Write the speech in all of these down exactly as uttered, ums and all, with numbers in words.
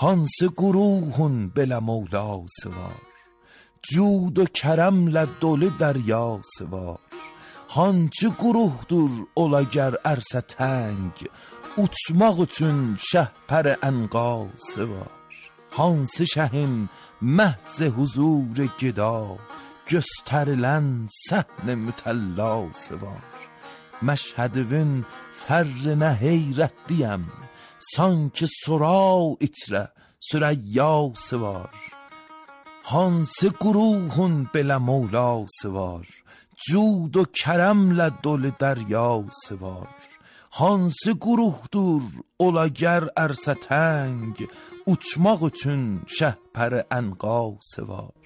hansı guruhun belə mövlası var, cud و kərəmlə dolu dəryası var. Hançı quruhdur ola gər ərsə təng, uçmaq üçün şəhpər ənqası var. Hansı şəhin məhz huzur gida, göstərilən səhn mütəllası var. Məşhədivin fərrinə heyrətliyəm, sanki soral içrə sürəyyası var. Hansı quruhun belə mövlası var, cud و kərəmlə dolu dəryası var. Hansı quruhdur ola gər ərsə təng, uçmaq üçün şəhpər ənqası var.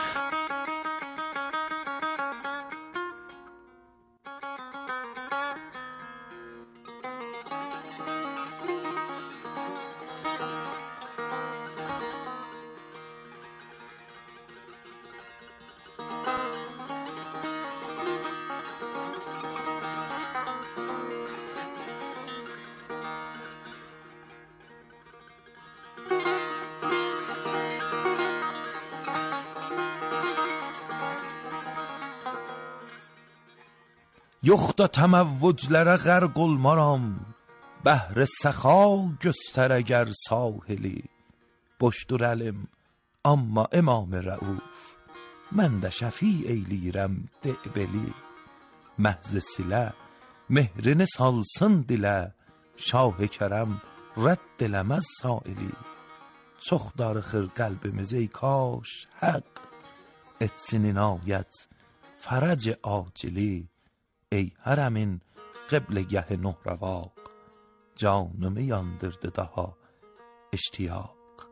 Yoxda təməvvüclərə qərq olmaram, bəhr səxa göstər əgər sahili. Boşdur əlim, amma İmam Rəuf, mən də şəfi eyləyirəm de'beli. Məhz silə, mehrini salsın dilə, şah-ı kərəm rədd eləməz saili. Çox darıxır qəlbimiz ey kaş həq, etsin inayət fərəc acili. Ey hərəmin qibləgah nuhravaq, canımı yandırdı daha iştiyaq.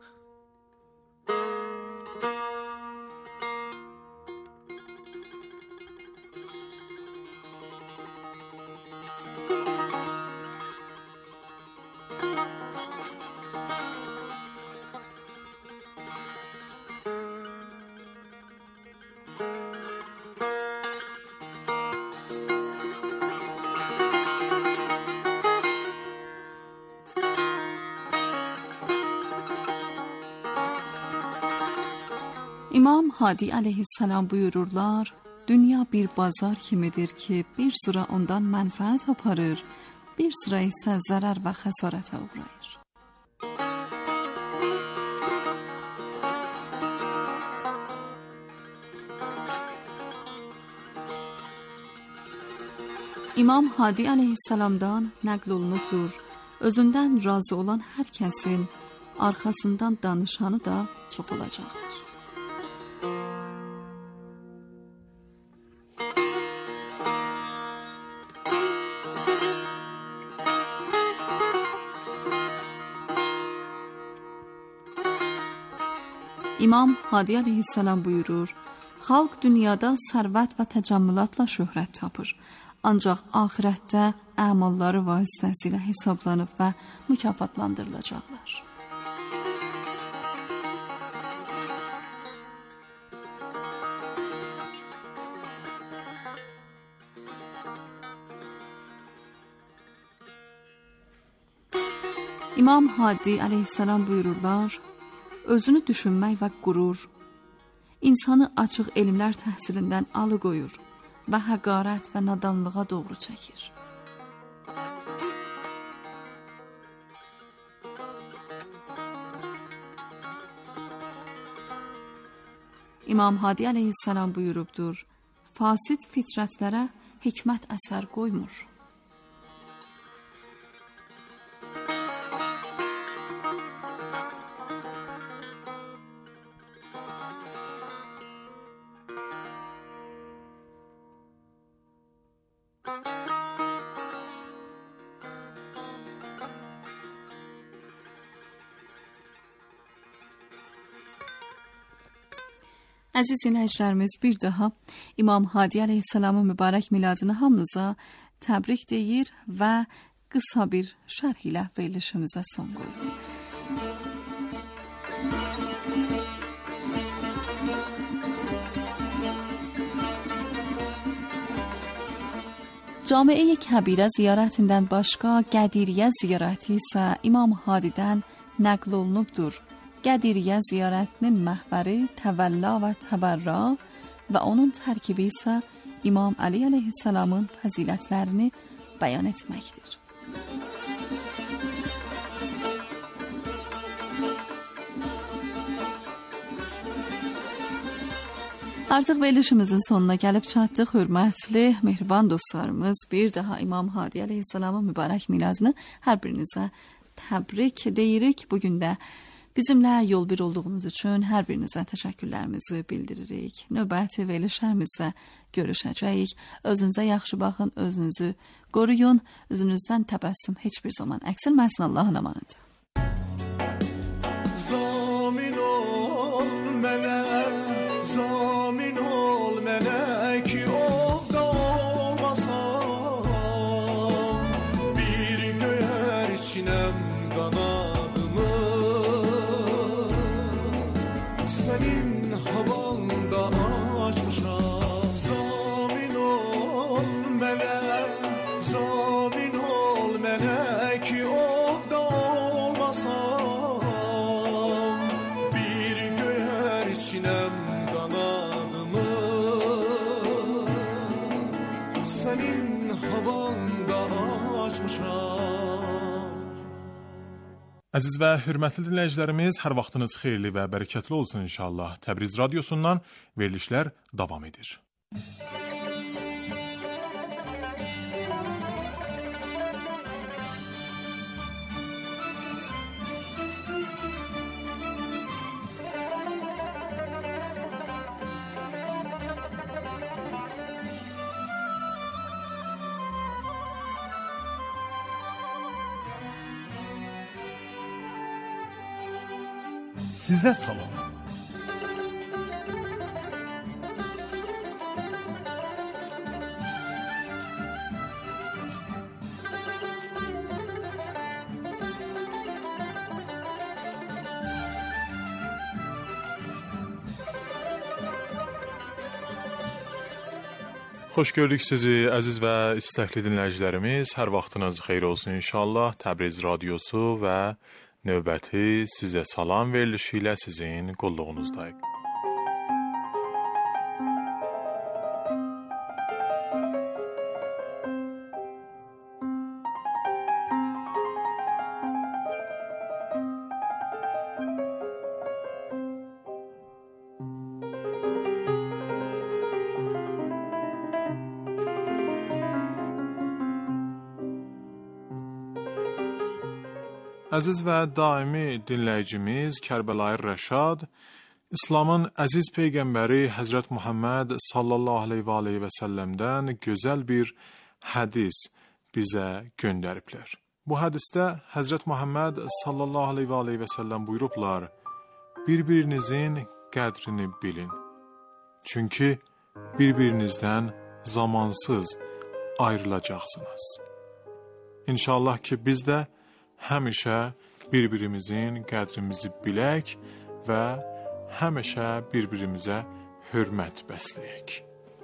İmam Hadi əleyhissalam buyururlar, dünya bir bazar kimidir ki, bir sıra ondan mənfəət aparır, bir sıra isə zərər və xəsarətə uğrayır. İmam Hadi əleyhissalamdan nəql olunubdur, özündən razı olan hər kəsin arxasından danışanı da çox olacaqdır. İmam Hadi əleyhissalam buyurur, xalq dünyada sərvət və təcəmmülatla şöhrət tapır, ancaq axirətdə əmalları vasitəsilə hesablanıb və mükafatlandırılacaqlar. İmam Hadi əleyhissalam buyururlar, özünü düşünmək və qurur, insanı açıq elmlər təhsilindən alıqoyur və həqarət və nadanlığa doğru çəkir. İmam Hadi əleyhissalam buyurubdur, fasid fitrətlərə hikmət əsər qoymur. Əziz dinləyicilərimiz, bir daha İmam Hadi əleyhissalamın mübarək miladını hamınıza təbrik deyir və qısa bir şərh ilə verilişimizə son qoyuruq. Camiə-i Kəbirə ziyarətindən başqa Qədiriyyə ziyarəti isə İmam Hadidən nəql olunubdur. Qədiriyə ziyarətinin məhvəri təvəlla və təbərra və onun tərkibi isə İmam Ali əleyhissalamın fəzilətlərini bəyan etməkdir. Artıq verilişimizin sonuna gəlib çatdıq. Hörmətli, mehriban dostlarımız, bir daha İmam Hadi əleyhissalamın mübarək miladını hər birinizə təbrik deyirik. Bugün də bizimlə yol bir olduğunuz üçün hər birinizə təşəkkürlərimizi bildiririk. Növbəti verilişlərimizdə görüşəcəyik. Özünüzə yaxşı baxın, özünüzü qoruyun. Üzünüzdən təbəssüm heç bir zaman əksilməsin. Allahın amanıdır. Zamin ol mənə, zamin ol mənə ki ovda olmasam, bir göyər içinəm qanadımı, sənin havanda açmışam. Zamin ol mənə, zamin ol mənə ki ovda olmasam, bir göyər içinəm qanadımı, sənin havanda açmışam. Əziz və hörmətli dinləyicilərimiz, hər vaxtınız xeyirli və bərəkətli olsun inşallah. Təbriz Radiosundan verilişlər davam edir. Sizə salam. Xoş gördük sizi əziz və istəkli dinləyicilərimiz. Hər vaxtınız xeyir olsun inşallah. Təbriz Radiosu və növbəti sizə salam verilişi ilə sizin qulluğunuzdayıq. Əziz və daimi dinləyicimiz Kərbəlayı Rəşad, İslamın əziz peyğəmbəri Həzrət Muhammed sallallahu aleyhi və aleyhi və səlləmdən gözəl bir hədis bizə göndəriblər. Bu hədisdə Həzrət Muhammed sallallahu aleyhi və aleyhi və səlləm buyurublar, bir-birinizin qədrini bilin. Çünki bir-birinizdən zamansız ayrılacaqsınız. İnşallah ki biz də həmişə bir-birimizin qədrimizi bilək və həmişə bir-birimizə hörmət bəsləyək.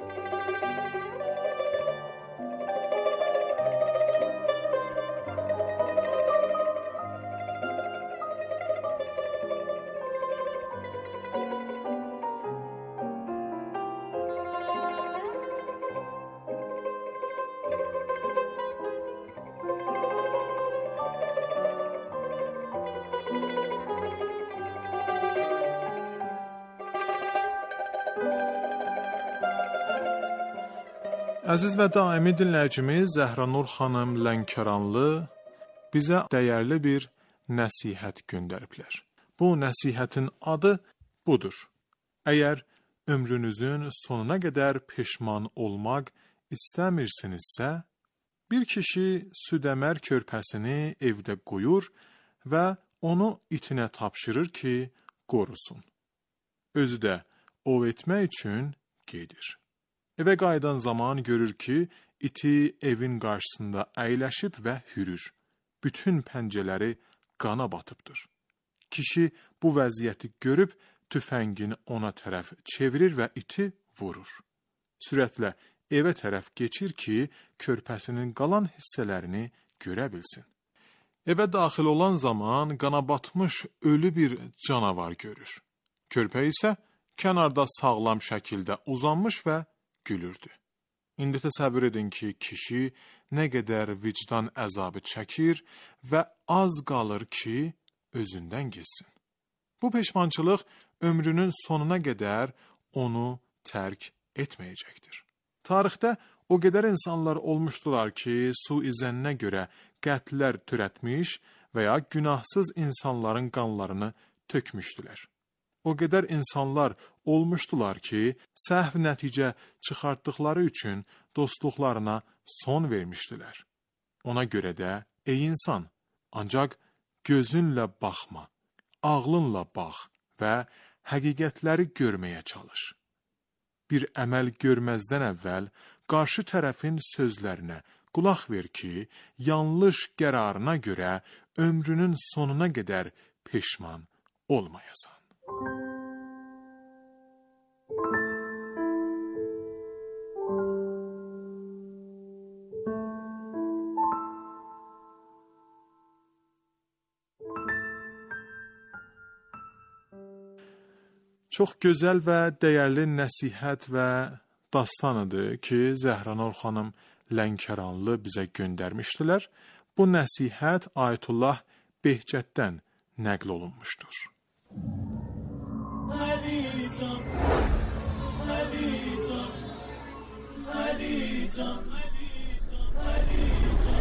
Əziz və daimi dinləyicimiz Zəhranur xanım Lənkəranlı bizə dəyərli bir nəsihət göndəriblər. Bu nəsihətin adı budur. Əgər ömrünüzün sonuna qədər peşman olmaq istəmirsinizsə, bir kişi südəmər körpəsini evdə qoyur və onu itinə tapşırır ki, qorusun. Özü də ov etmək üçün gedir. Evə qayıdan zaman görür ki, iti evin qarşısında əyləşib və hürür. Bütün pəncələri qana batıbdır. Kişi bu vəziyyəti görüb tüfəngini ona tərəf çevirir və iti vurur. Sürətlə evə tərəf keçir ki, körpəsinin qalan hissələrini görə bilsin. Evə daxil olan zaman qana batmış ölü bir canavar görür. Körpə isə kənarda sağlam şəkildə uzanmış və gülürdü. İndi təsəvvür edin ki, kişi nə qədər vicdan əzabı çəkir və az qalır ki, özündən gitsin. Bu peşmançılıq ömrünün sonuna qədər onu tərk etməyəcəkdir. Tarixdə o qədər insanlar olmuşdular ki, suizənnə görə qətlər törətmiş və ya günahsız insanların qanlarını tökmüşdülər. O qədər insanlar olmuşdular ki, səhv nəticə çıxartdıqları üçün dostluqlarına son vermişdilər. Ona görə də, ey insan, ancaq gözünlə baxma, ağlınla bax və həqiqətləri görməyə çalış. Bir əməl görməzdən əvvəl qarşı tərəfin sözlərinə qulaq ver ki, yanlış qərarına görə ömrünün sonuna qədər peşman olmayasan. Çox gözəl və dəyərli nəsihət və dastanıdır ki, Zəhranur xanım Lənkəranlı bizə göndərmişdilər. Bu nəsihət Ayətullah Behcətdən nəql olunmuşdur. Ali can, Ali can, Ali can, Ali can,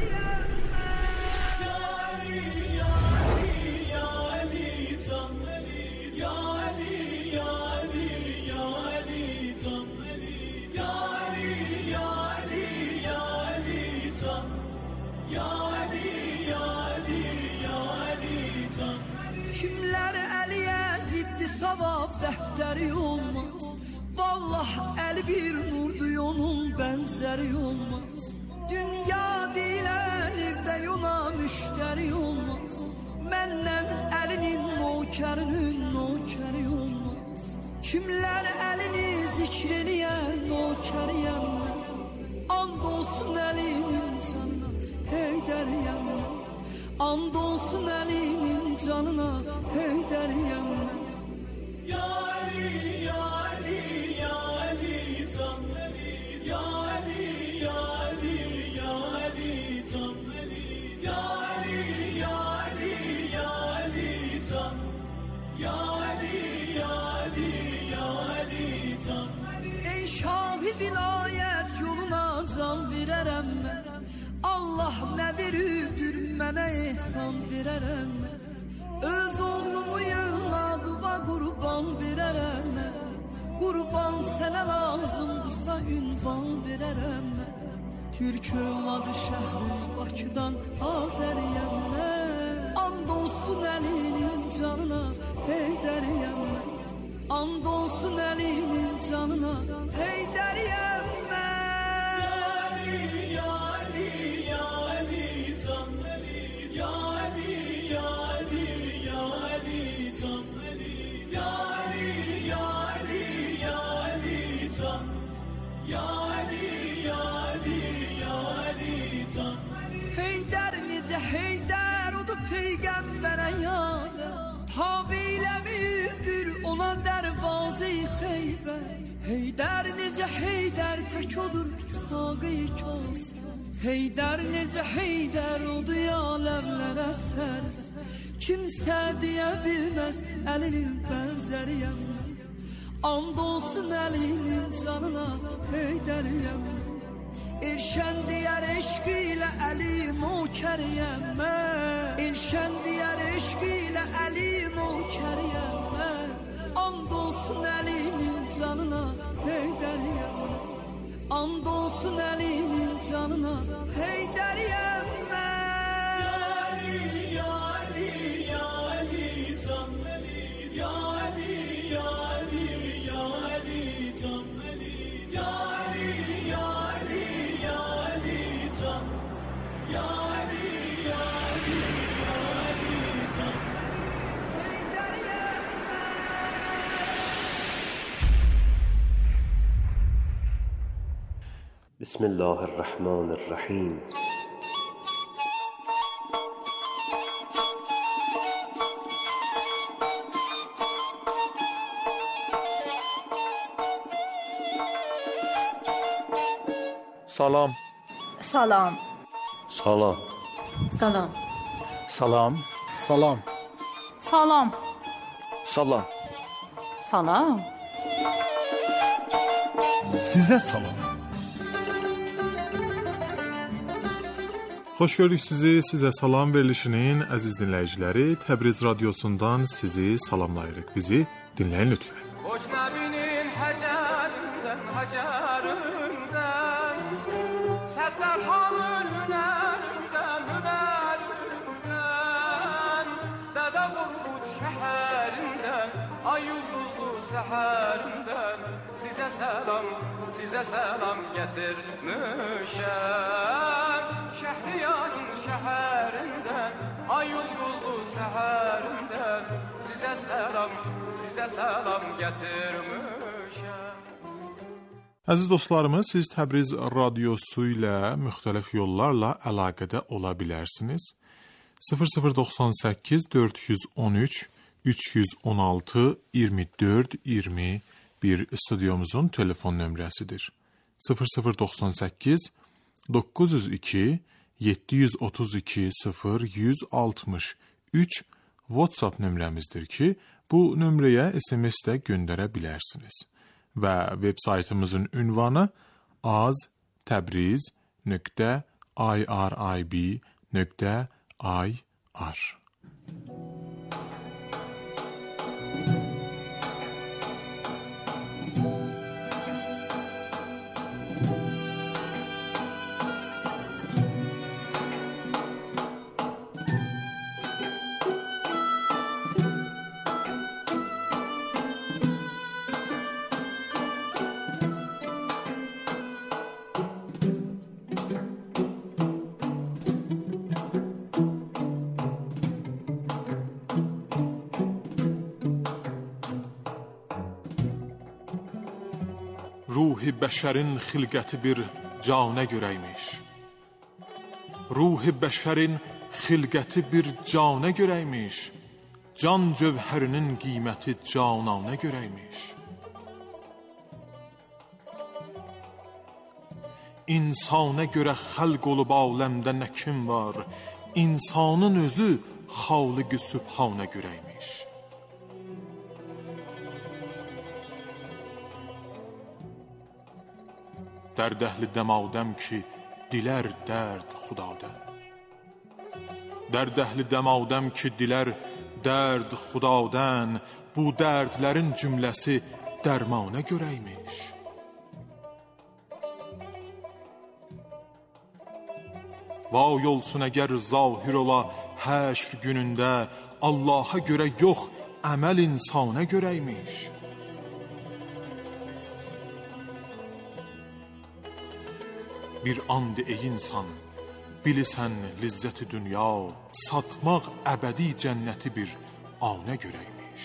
ya Ali, ya Ali, ya Ali can, ya Ali, ya Ali, ya Ali can, ya Ali, ya Ali, ya Ali can, ya Ali, ya Ali, ya Ali can. Kimlər əliyə ziddi savab dəftəri olmaz. Vallah əli bir nurdu onun bənzəri olmaz. Dünya deyilən evdə yola müştəri olmaz. Məndən əlinin nokərinin nokəri olmaz. Kimlər əlini zikr eləyər nokəriyəm mən. And olsun əlinin canına Heydəriyəm mən. And olsun əlinin canına Heydəriyəm mən. Ya Ali, ya Ali, ya Ali can, ya Ali, ya Ali, ya Ali can, ya Ali, ya Ali, ya Ali can, ya Ali, ya Ali, ya Ali can. Ey şahı vilayət yoluna can verərəm mən. Allah nə veribdir mənə ehsan verərəm mən. Öz oğlumu yığladıma qurban verərəm mən. Qurban sənə lazımdırsa ünvan verərəm mən. Türk övladı şəhri Bakıdan Azəriyəm mən. And olsun əlinin canına Heydəriyəm mən. And olsun əlinin canına Heydəriyəm mən. Ya Ali, ya Ali can, ya Ali, ya Ali, ya Ali can, ya Ali, ya Ali, ya Ali can, ya Ali, ya Ali, ya Ali can. Heydər necə Heydər odur peyğəmbərə yadə. Tabilə müdür ona dərvazı-i Xeybər. Heydər necə Heydər tək odur saqı-i Kavsər. Heydər necə Heydər odur aləmlərə sərvər. Kimsə deyə bilməz əlinin bənzəriyəm mən. And olsun əlinin canına Heydəriyəm mən. Elşən deyər eşq ilə Əli nokəriyəm mən. Elşən deyər eşq ilə Əli nokəriyəm mən. And olsun əlinin canına Heydəriyəm mən. And olsun əlinin canına Heydəriyəm mən. Ya Ali, ya Ali, ya Ali can, ya Ali, ya Ali, ya Ali can, ya Ali, ya Ali, ya Ali can, ya Ali, ya Ali, ya Ali can. Heydəriyəm mən. بسم الله الرحمن الرحیم. سلام. سلام. سلام. سلام. سلام. سلام. سلام. سلام. سلام. Sizə salam. Xoş gördük sizi. Sizə salam verilişinin əziz dinləyiciləri, Təbriz radiosundan sizi salamlayırıq. Bizi dinləyin lütfən. Hocnabinin həcərindən, həcərindən Səttarxanın hünərindən, hünərindən Dədə Qorqud şəhərindən, ay ulduzlu səhərindən Sizə səlam, sizə səlam gətirmişəm Şəhriyarın şəhərindən, ay ulduzlu səhərindən Sizə səlam, sizə səlam gətirmişəm. Əziz dostlarımız, siz Təbriz radiosu ilə müxtəlif yollarla əlaqədə ola bilərsiniz. sıfır sıfır doxsan səkkiz dörd yüz on üç üç yüz on altı iyirmi dörd iyirmi bir stüdyomuzun telefon nömrəsidir. sıfır sıfır doxsan səkkiz doqquz yüz iki yeddi yüz otuz iki sıfır yüz altmış üç WhatsApp nömrəmizdir ki, bu nömrəyə S M S də göndərə bilərsiniz. Və veb saytımızın ünvanı aztabriz nöqtə irib nöqtə ir. Ruhi bəşərin xilqəti bir canə görəymiş. Ruhi bəşərin xilqəti bir canə görəymiş. Can cövhərinin qiyməti cananə görəymiş. İnsana görə xəlq olub aləmdə nə kim var? İnsanın özü xaliq-i sübhanə görəymiş. Dərd əhli dəmağdəm ki, dilər dərd xudadən. Dərd əhli dəmağdəm ki, dilər dərd xudadən. Bu dərdlərin cümləsi dərmanə görəymiş. Vay olsun əgər zahir ola həşr günündə, Allaha görə yox, əməl insana görəymiş. Bir and ey insan, bilisən lizzəti dünya, satmaq əbədi cənnəti bir anə görəymiş.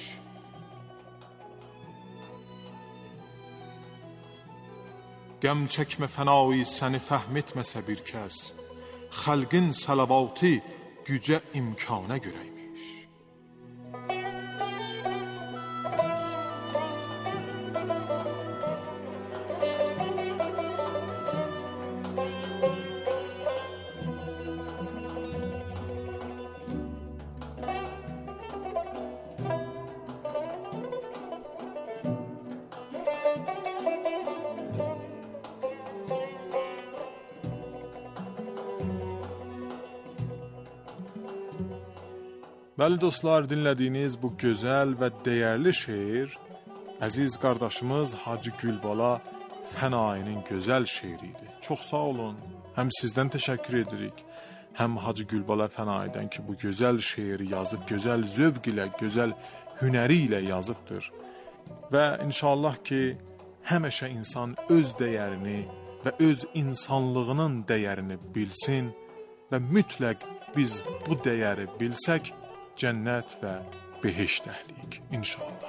Qəm çəkmə fənayı səni fəhm etməsə bir kəs, xəlqin səlavatı gücə imkanə görəymiş. Bəli dostlar, dinlədiyiniz bu gözəl və dəyərli şeir əziz qardaşımız Hacı Gülbala Fənayinin gözəl şeiriydi. Çox sağ olun. Həm sizdən təşəkkür edirik, həm Hacı Gülbala Fənayidən ki, bu gözəl şeiri yazıb, gözəl zövq ilə, gözəl hünəri ilə yazıbdır. Və inşallah ki, həmişə insan öz dəyərini və öz insanlığının dəyərini bilsin və mütləq biz bu dəyəri bilsək, cənnət və behişt əhliyik inşallah.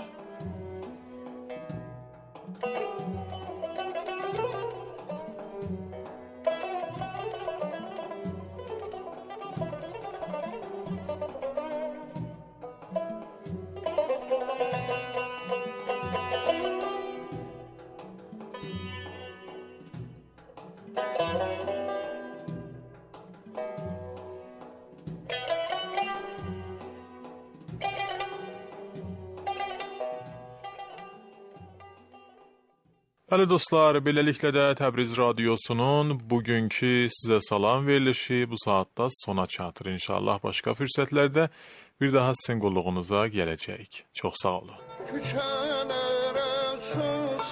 Bəli dostlar, beləliklə də Təbriz Radiosunun bugünkü sizə salam verilişi bu saatda sona çatır. İnşallah başqa fürsətlərdə bir daha sizin qulluğunuza gələcəyik. Çox sağ olun. Küçələrə su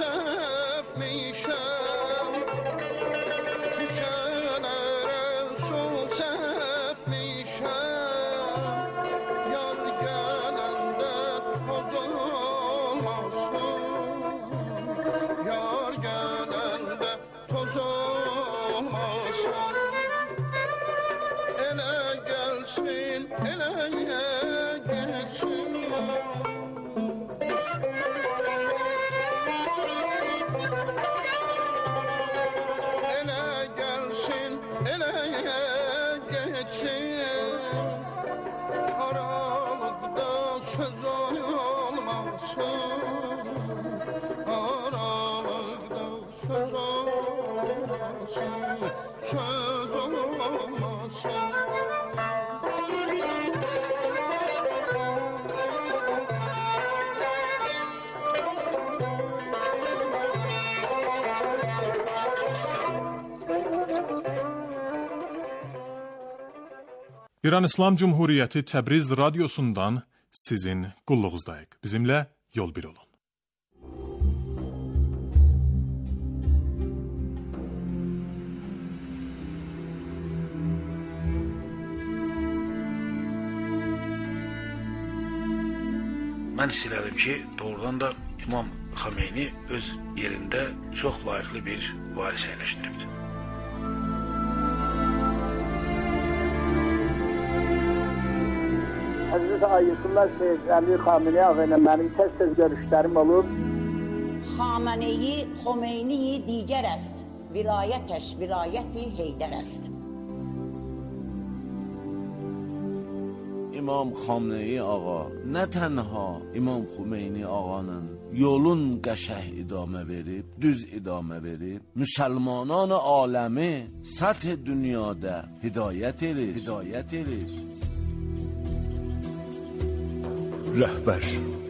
səpmişəm, küçələrə su səpmişəm, yar gələndə toz olmasın, yar gələndə toz olmasın, elə gəlsin, elə geçsin. Ele gelsin, ele geçsin. Aralıkta söz olmasın, aralıkta söz olmasın, söz olmasın. İran İslam Cumhuriyeti Təbriz Radiosundan sizin qulluğuzdayıq. Bizimlə yol bir olun. Mən istəyirəm ki, doğrudan da İmam Xameyni öz yerində çox layiqli bir varis əyləşdiribdir. Həzrət Ayətullah Seyyid Əli Xameni ağa ilə mənim tez-tez görüşlərim olur. Xameneyi, Xomeyni دیگر است. Vilayətəş, vilayəti Heydər است. İmam Xamneyi ağa nə tənha İmam Xomeyni ağanın yolun qəşəh idamə verib, düz idamə verib, müsəlmanan aləmi səth dünyada hidayət edir, hidayət edir. Rəhbər.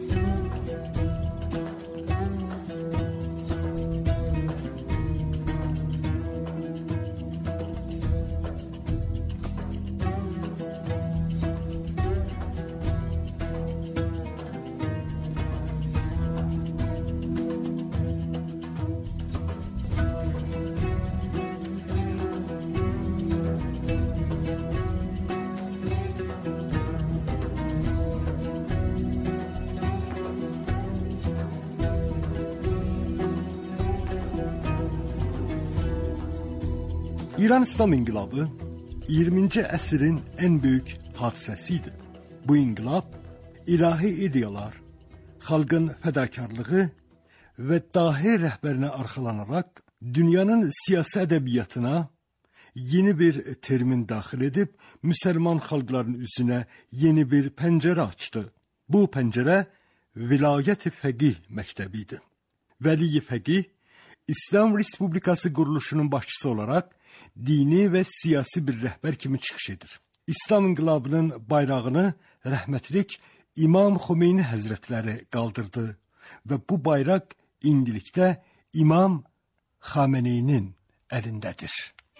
İran İslam İnqilabı iyirminci əsrin ən böyük hadisəsidir. Bu inqilab ilahi ideyalar, xalqın fədakarlığı və dahi rəhbərinə arxalanaraq dünyanın siyasi ədəbiyyatına yeni bir termin daxil edib müsəlman xalqların üzünə yeni bir pəncərə açdı. Bu pəncərə Vilayət-i Fəqih məktəbidir. Vəli-i Fəqih İslam Respublikası quruluşunun başçısı olaraq dini və siyasi bir rəhbər kimi çıxış edir. İslam İnqilabının bayrağını rəhmətlik İmam Xomeyni Həzrətləri qaldırdı və bu bayraq indilikdə İmam Xameneyinin əlindədir.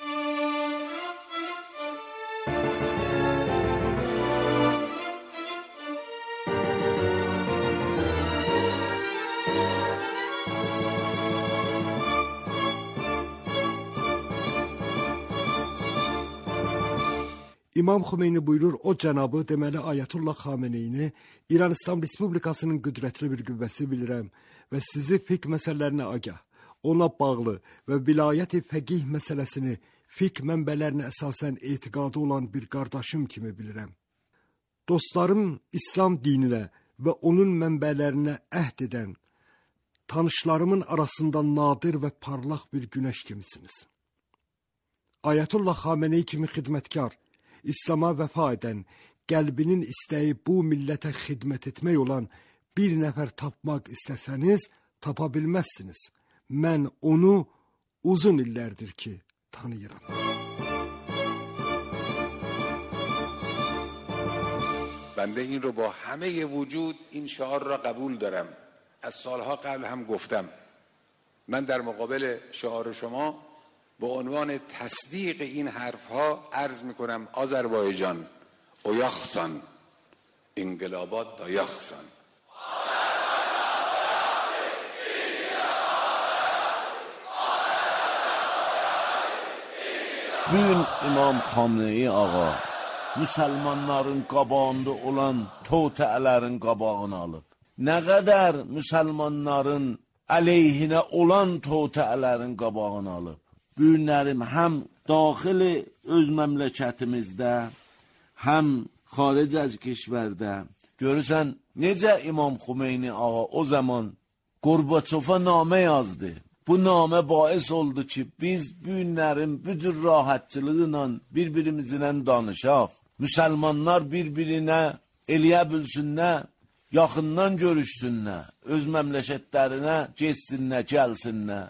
İmam Xomeyni buyurur, o cənabı, deməli Ayətullah Xameneyini İran İslam Respublikasının qüdrətli bir qüvvəsi bilirəm və sizi fiqh məsələlərinə agah, ona bağlı və vilayət-i fəqih məsələsini fiqh mənbələrinə əsasən etiqadı olan bir qardaşım kimi bilirəm. Dostlarım İslam dininə və onun mənbələrinə əhd edən, tanışlarımın arasında nadir və parlaq bir günəş kimisiniz. Ayətullah Xameneyi kimi xidmətkar, İslama vəfa edən, qəlbinin istəyi bu millətə xidmət etmək olan bir nəfər tapmaq istəsəniz, tapa bilməzsiniz. Mən onu uzun illərdir ki, tanıyıram. بنده این رو با همه وجود این شعار را قبول دارم. از سالها قبل هم گفتم من در مقابل شعار شما به عنوان تصدیق این حرفها عرض میکنم آذربایجان اویاخسان انقلابات دا یخسان. Bugün İmam Xamenei ağa Müslümanların qabağında olan totələrin qabağını alıb. Nə qədər Müslümanların əleyhinə olan totələrin qabağını alıb. Bu günlərim həm daxili öz məmləkətimizdə, həm xaric az keşvərdə görürsən necə İmam Xamenei ağa o zaman Gorbaçova namə yazdı. Bu namə bais oldu ki, biz bu günlərin bütün rahatçılığıyla bir-birimizlə danışaq. Müsəlmanlar bir-birinə eləyə bilsinlər, yaxından görüşsünlər, öz məmləkətlərinə getsinlər, gəlsinlər.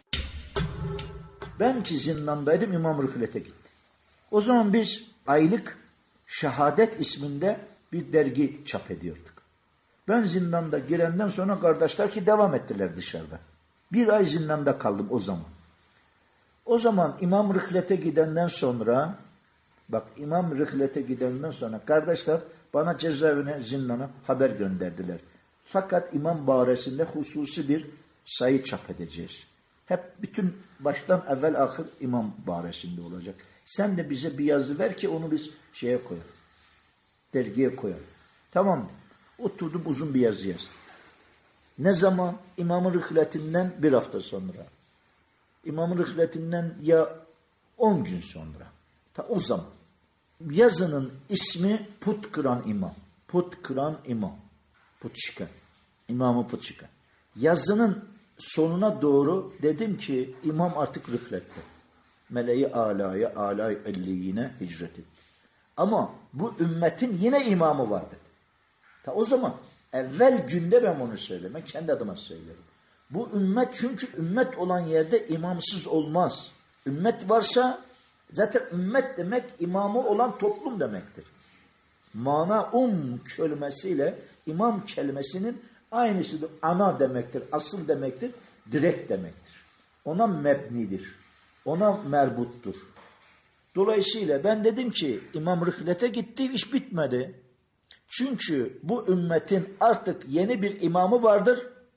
Ben ki zindandaydım, İmam Rıhlet'e gitti. O zaman biz aylık Şehadet isminde bir dergi çap ediyorduk. Ben zindanda girenden sonra kardeşler ki devam ettiler dışarıda. Bir ay zindanda kaldım o zaman. O zaman İmam Rıhlet'e gidenden sonra, bak İmam Rıhlet'e gidenden sonra kardeşler bana cezaevine, zindana haber gönderdiler. Fakat İmam Baresinde hususi bir sayı çap edeceğiz. Hep bütün baştan evvel ahir İmam Baresinde olacak. Sen de bize bir yazı ver ki onu biz şeye koyalım. Dergiye koyalım. Tamam. Oturdum uzun bir yazı yazdım. Ne zaman? İmam-ı Rıhlet'inden bir hafta sonra. İmam-ı Rıhlet'inden ya on gün sonra. Ta o zaman. Yazının ismi Put Kıran İmam. Put Kıran İmam. Put çıkan. İmam-ı Put çıkan. Yazının sonuna doğru dedim ki İmam artık Rıhlet'te. Meleği alaya, alay elliyine hicret etti. Ama bu ümmetin yine imamı var dedi. Ta o zaman evvel günde ben bunu söylemek kendi adıma söylerim. Bu ümmet çünkü ümmet olan yerde imamsız olmaz. Ümmet varsa zaten ümmet demek imamı olan toplum demektir. Mana um kelimesiyle imam kelimesinin aynısıdır. Ana demektir, asıl demektir, direkt demektir. Ona mebnidir. Ona merbuttur. Dolayısıyla ben dedim ki İmam Rıhlet'e gitti, iş bitmedi. Çünkü bu ümmetin artık yeni bir imamı vardır.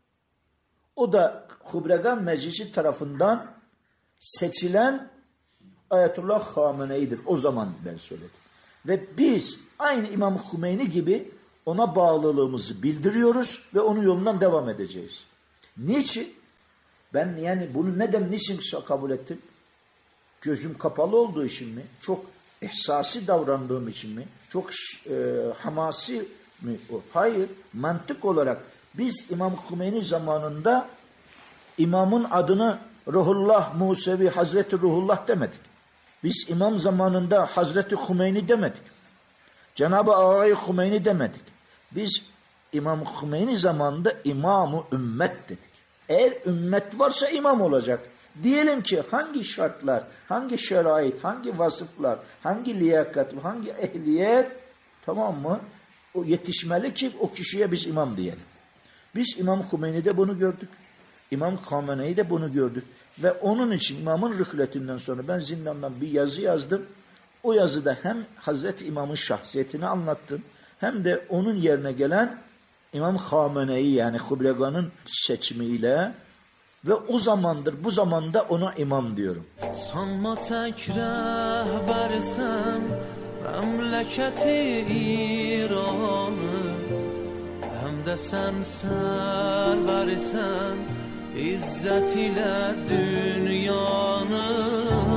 O da Hubregan Meclisi tarafından seçilen Ayetullah Xamenei'dir. O zaman ben söyledim. Ve biz aynı İmam Hümeyni gibi ona bağlılığımızı bildiriyoruz ve onun yolundan devam edeceğiz. Niçin? Ben yani bunu neden, niçin kabul ettim? Gözüm kapalı olduğu için mi? Çok ihsasi davrandığım için mi? Çok e, hamasi mi? Hayır. Mantık olarak biz İmam Hümeyni zamanında imamın adını Ruhullah Musevi Hazreti Ruhullah demedik. Biz imam zamanında Hazreti Hümeyni demedik. Cenab-ı Ağay Hümeyni demedik. Biz İmam Hümeyni zamanında İmam-ı Ümmet dedik. Eğer ümmet varsa imam olacak. Diyelim ki hangi şartlar, hangi şerait, hangi vasıflar, hangi liyakat, hangi ehliyet, tamam mı? O yetişmeli ki o kişiye biz imam diyelim. Biz İmam Hümeyni'de bunu gördük. İmam Xamenei'de bunu gördük. Ve onun için İmam'ın rühletinden sonra ben zindandan bir yazı yazdım. O yazıda hem Hazreti İmam'ın şahsiyetini anlattım, hem de onun yerine gelen İmam Xamenei yani Hubregan'ın seçimiyle ve o zamandır, bu zamanda ona imam diyorum. Sanma tek rehbersen memleketi İran'ı, hem de sen serversen İzzet ile dünyanı.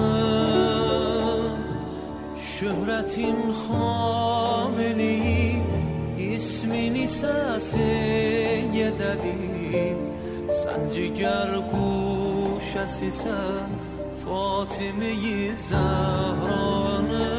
Şöhretin Xamenei, ismini səsiye deli. Sen ciger kuşesisən Fatime-i Zəhranı.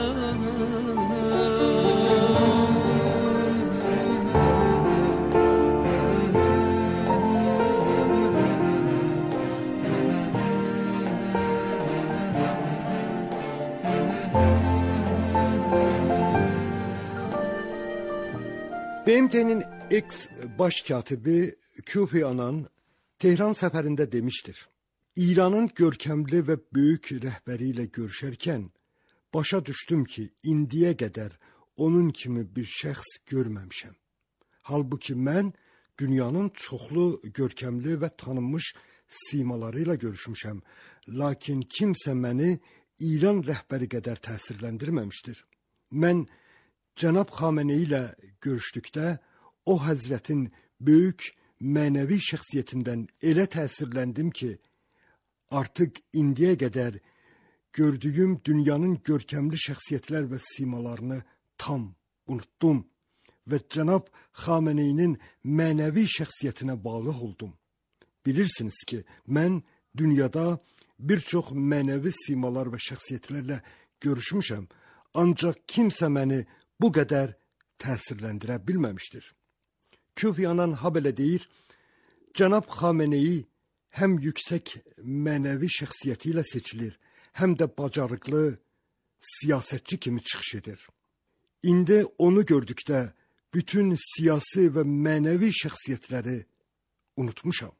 B M T'nin ex baş katibi Küfi Anan Tehran seferinde demiştir. İranın görkəmli və böyük rəhbəri ilə görüşərkən başa düşdüm ki, indiyə qədər onun kimi bir şəxs görməmişəm. Halbuki mən dünyanın çoxlu görkəmli və tanınmış simaları ilə görüşmüşəm, lakin kimsə məni İran rəhbəri qədər təsirləndirməmişdir. Mən cənab Xameneyi ilə görüşdükdə o həzrətin böyük mənəvi şəxsiyyətindən elə təsirləndim ki, artıq indiyə qədər gördüyüm dünyanın görkəmli şəxsiyyətlər və simalarını tam unutdum və cənab Xameneyinin mənəvi şəxsiyyətinə bağlı oldum. Bilirsiniz ki, mən dünyada bir çox mənəvi simalar və şəxsiyyətlərlə görüşmüşəm, ancaq kimsə məni bu qədər təsirləndirə bilməmişdir. Küfyanan habelə deyir, cənab Xameneyi həm yüksək mənəvi şəxsiyyəti ilə seçilir, həm də bacarıqlı siyasətçi kimi çıxış edir. İndi onu gördükdə bütün siyasi və mənəvi şəxsiyyətləri unutmuşam.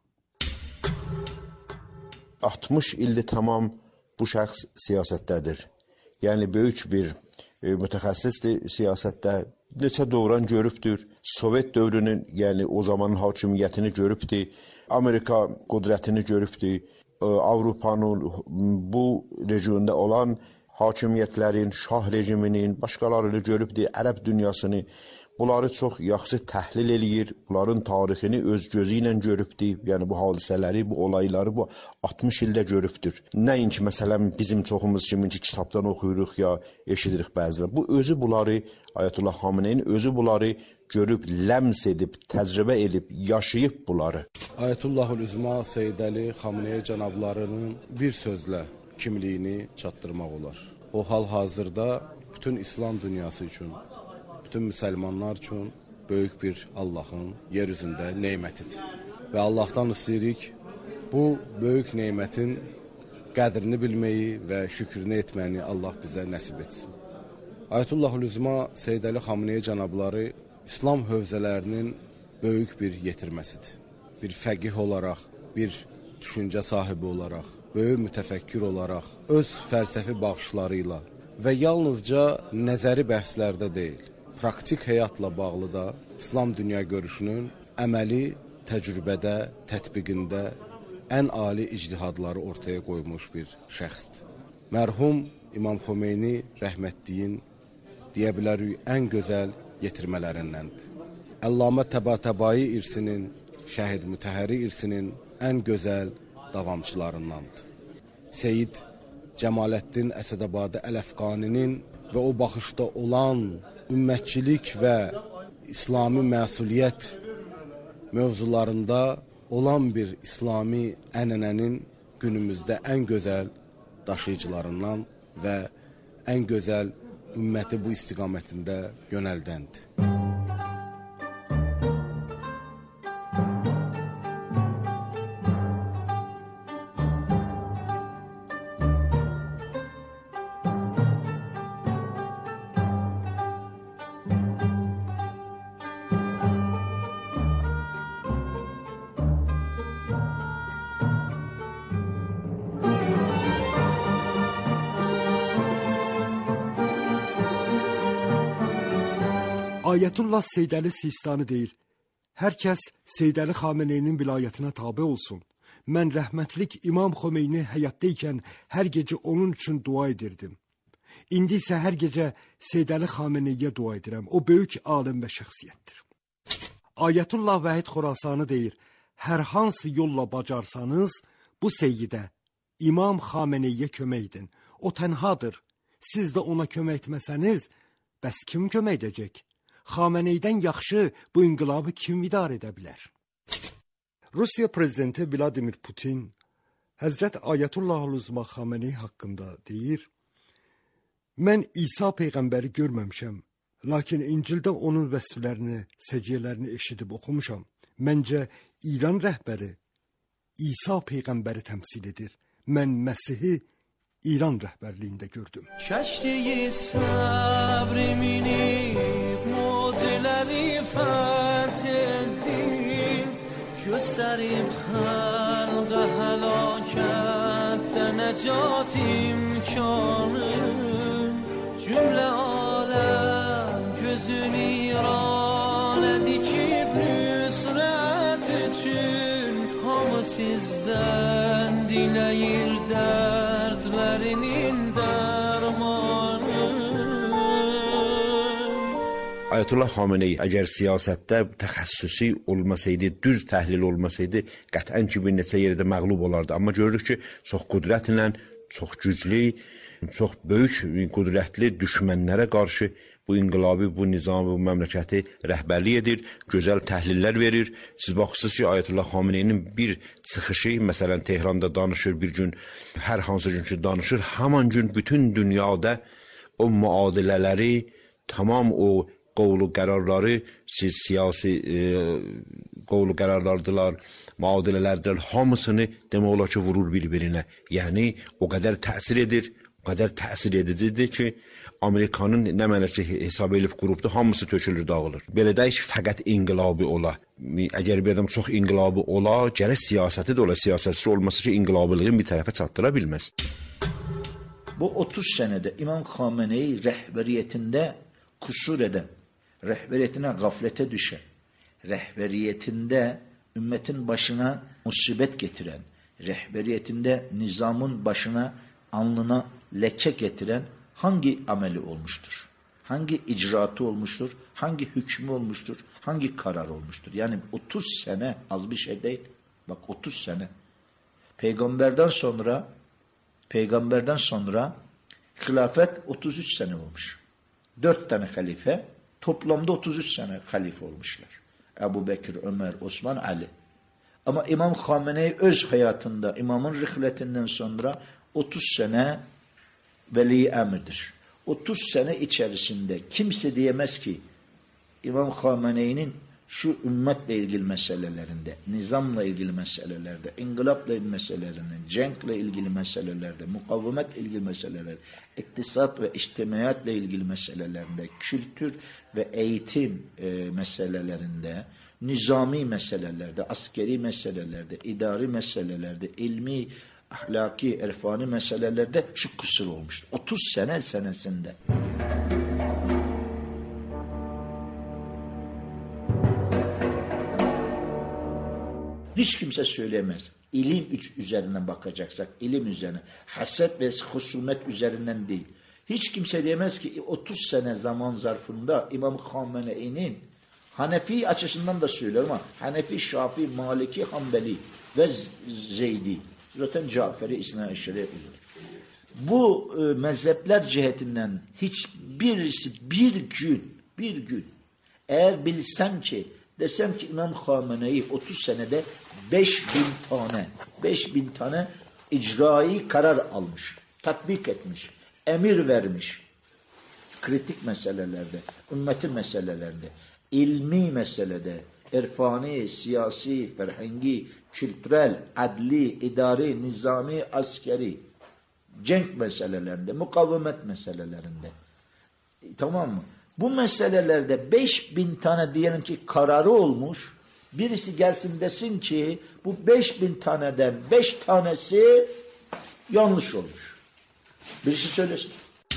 altmış ildir tamam bu şəxs siyasətdədir. Yəni böyük bir e, mütəxəssisdir siyasətdə. Neçə dövran görübdür. Sovet dövrünün, yəni o zamanın hakimiyyətini görübdür. Amerika qudrətini görübdür. E, Avropanın bu regionda olan hakimiyyətlərin, şah rejiminin, başqalarını görübdür. Ərəb dünyasını. Bunları çox yaxşı təhlil eləyir. Bunların tarixini öz gözü ilə görübdür. Yəni bu hadisələri, bu olayları bu altmış ildə görübdür. Nəinki məsələn bizim çoxumuz kiminki kitabdan oxuyuruq ya eşidirik bəzilər. Bu özü bunları, Ayətullah Xameneyin özü bunları görüb, ləms edib, təcrübə edib, yaşayıb bunları. Ayətullahül-Üzma Seyyid Əli Xameneyi cənablarının bir sözlə kimliyini çatdırmaq olar. O hal-hazırda bütün İslam dünyası üçün, bütün müsəlmanlar üçün böyük bir Allahın yer üzündə neymətidir. Və Allahdan istəyirik, bu böyük neymətin qədrini bilməyi və şükrünü etməyini Allah bizə nəsib etsin. Ayətullahül-Üzma Seyyid Əli Xameneyi cənabları İslam hövzələrinin böyük bir yetirməsidir. Bir fəqih olaraq, bir düşüncə sahibi olaraq, böyük mütəfəkkir olaraq, öz fəlsəfi baxışları ilə və yalnızca nəzəri bəhslərdə deyil, praktik həyatla bağlı da İslam dünya görüşünün əməli, təcrübədə, tətbiqində ən ali ictihadları ortaya qoymuş bir şəxsdir. Mərhum İmam Xomeyni rəhmətliyin deyə bilərik ən gözəl yetirmələrindəndir. Əllamə Təbatəbai irsinin, Şəhid Mütəhəri irsinin ən gözəl davamçılarındandır. Seyyid Cəmaləddin Əsədəbadı Əl-Əfqaninin və o baxışda olan ümmətçilik və İslami məsuliyyət mövzularında olan bir İslami ənənənin günümüzdə ən gözəl daşıyıcılarından və ən gözəl ümməti bu istiqamətində yönəldəndir. Ayətullah Seyyid Əli Sistani deyir, hər kəs Seyyid Əli Xameneyinin vilayətinə tabe olsun. Mən rəhmətlik İmam Xomeyni həyatdaykən hər gecə onun üçün dua edirdim. İndi isə hər gecə Seyyid Əli Xameneyiyə dua edirəm. O böyük alim və şəxsiyyətdir. Ayətullah Vahid Xorasani deyir, hər hansı yolla bacarsanız, bu Seyyidə, İmam Xameneyiyə kömək edin. O tənhadır. Siz də ona kömək etməsəniz, bəs kim kömək edəcək? Xameneydən yaxşı bu inqilabı kim idarə edə bilər? Rusiya prezidenti Vladimir Putin Həzrət Ayətullah-ül-Üzma Xameneyi haqqında deyir, mən İsa Peyğəmbəri görməmişəm, lakin İncildə onun vəsflərini, səciyyələrini eşidib oxumuşam. Məncə İran rəhbəri İsa Peyğəmbəri təmsil edir. Mən Məsihi İran rəhbərliyində gördüm. Kəştiyi səbri minib, muciləri fəth etdiniz, سریم خلق هلاکت ده نجات imkanım Cümle alem gözün irane dikip nüsret için Hamı sizden dileyir dertlerinin dermanı Ayətullah Xameneyi əgər siyasətdə təxəssüsi olmasaydı, düz təhlil olmasaydı, qətlən ki, bir neçə yerdə məğlub olardı. Amma görürük ki, çox qüdrətlə, çox güclü, çox böyük qüdrətli düşmənlərə qarşı bu inqilabi, bu nizamı, bu məmləkəti rəhbərlik edir, gözəl təhlillər verir. Siz baxırsınız ki, Ayətullah Xameneyinin bir çıxışı, məsələn, Tehranda danışır bir gün, hər hansı gün ki danışır, haman gün bütün dünyada o müadilələri, tamam o qovlu qərarları, siz siyasi e, qovlu qərarlardılar, müadilələrdir, hamısını demək olar ki, vurur bir-birinə. Yəni, o qədər təsir edir, o qədər təsir edicidir ki, Amerikanın nə mənə ki, hesab edib qurubdur, hamısı tökülür, dağılır. Belə deyək, fəqət inqilabi ola. Əgər bir adam çox inqilabi ola, gərək siyasəti də ola, siyasətçi olması ki, inqilabilığın bir tərəfə çatdıra bilməz. Bu otuz sənədə İmam Xameneyi rəhbəriyyətində kusur edən, rəhbəriyyətinə qaflətə düşən, rəhbəriyyətində ümmətin başına musibət getirən, rəhbəriyyətində nizamın başına, alnına ləkə getirən hangi ameli olmuştur? Hangi icraatı olmuştur? Hangi hükmü olmuştur? Hangi karar olmuştur? Yani otuz sene az bir şey değil. Bak otuz sene. Peygamberden sonra peygamberden sonra hilafet otuz üç sene olmuş. Dört tane halife, toplamda otuz üç sene halife olmuşlar. Ebu Bekir, Ömer, Osman, Ali. Ama İmam Xameneyi öz hayatında, imamın rihletinden sonra otuz sene veli emirdir. otuz sene içerisinde kimse diyemez ki İmam Xameneyi'nin şu ümmetle ilgili meselelerinde, nizamla ilgili meselelerde, inkılapla ilgili meselelerinde, cenkle ilgili meselelerde, mukavemetle ilgili meselelerde, iktisat ve içtimaiyatla ilgili meselelerinde, kültür ve eğitim e, meselelerinde, nizami meselelerde, askeri meselelerde, idari meselelerde, ilmi, ahlaki, irfani meselelerde şu kusur olmuştur. otuz sene senesinde. Hiç kimse söyleyemez. İlim üzerinden bakacaksak, ilim üzerine, haset ve husumet üzerinden değil. Hiç kimse diyemez ki otuz sene zaman zarfında İmam Xameneyi'nin Hanefi açısından da söylüyor ama Hanefi, Şafii, Maliki, Hanbeli ve Zeydi. Zaten Caferi İsna İşleri üzere. Bu e, mezhepler cihetinden hiçbirisi bir gün, bir gün eğer bilsem ki, desem ki İmam Xameneyi otuz senede beş bin tane, beş bin tane icrai karar almış, tatbik etmiş, emir vermiş, kritik meselelerde, ümmetin meselelerinde, ilmi meselede, irfani, siyasi, ferhengi, kültürel, adli, idari, nizami, askeri, cenk meselelerinde, mukavemet meselelerinde. E, tamam mı? Bu meselelerde beş bin tane diyelim ki kararı olmuş, birisi gelsin desin ki bu beş bin taneden beş tanesi yanlış olmuş. Birisi söylesin.